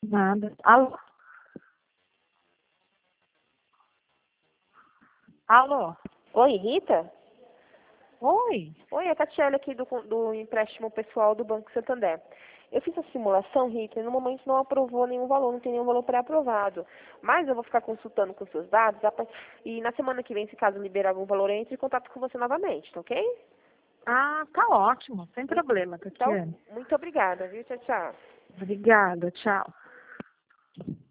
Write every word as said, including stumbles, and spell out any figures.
Nada. Alô? Alô? Oi, Rita? Oi? Oi, é a Tatiana aqui do, do empréstimo pessoal do Banco Santander. Eu fiz a simulação, Rita, e no momento não aprovou nenhum valor, não tem nenhum valor pré-aprovado. Mas eu vou ficar consultando com seus dados a par- e na semana que vem, se caso liberar algum valor, eu entre em contato com você novamente, tá ok? Ah, tá ótimo. Sem Mu- problema, Então, Tatiane. muito obrigada, viu? Tchau, tchau. Obrigada. Tchau.